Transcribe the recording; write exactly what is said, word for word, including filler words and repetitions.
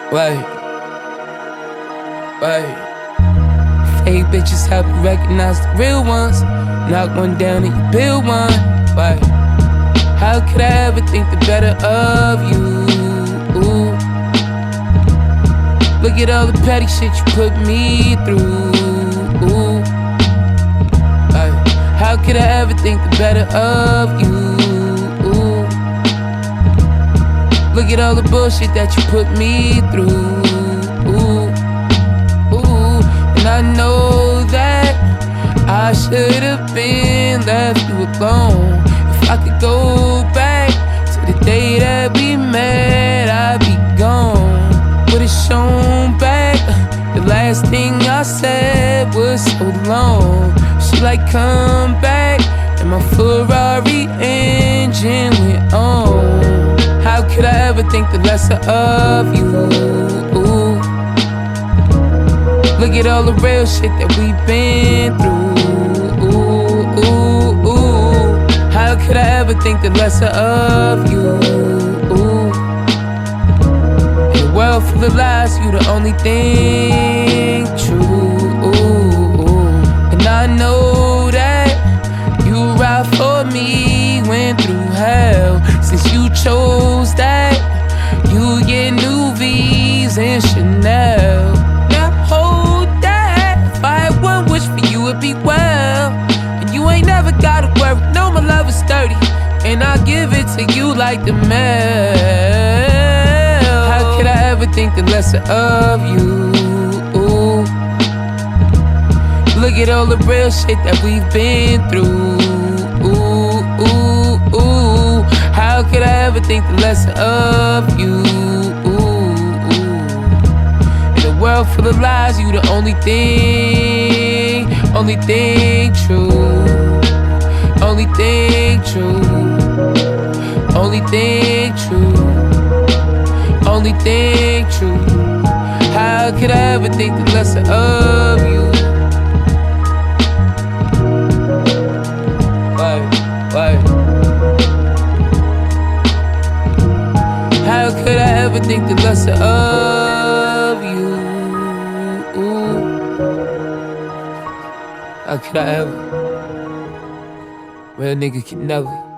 Wait, wait. Fake bitches help you recognize the real ones. Knock one down and you build one. Wait, how could I ever think the better of you? Ooh. Look at all the petty shit you put me through. Ooh. Wait, how could I ever think the better of you? Ooh. Look at all the bullshit that you put me through. Ooh. Ooh. And I know that I should have been left you alone. If I could go back to the day that we met, I'd be gone. Would've shown back the last thing I said was so long. She like come back and my Ferrari engine went on. How could I ever think the lesser of you? Ooh. Look at all the real shit that we've been through. Ooh, ooh, ooh. How could I ever think the lesser of you? Ooh. In a world full of lies, you the only thing true. Ooh, ooh. And I know that you ride for me, went through hell. Since you chose that, you get new V's and Chanel. Now hold that, if I had one wish for you, it'd be well. And you ain't never gotta worry, no, my love is sturdy, and I'll give it to you like the mail. How could I ever think the lesser of you? Ooh. Look at all the real shit that we've been through. Ooh, ooh, ooh. How could I ever think the lesser of you? Ooh, ooh. In a world full of lies, you the only thing, only thing true. Only thing true. Only thing true. Only thing true. How could I ever think the lesser of you? How could I ever think the lesser of you? Ooh. How could I ever? Real nigga can never.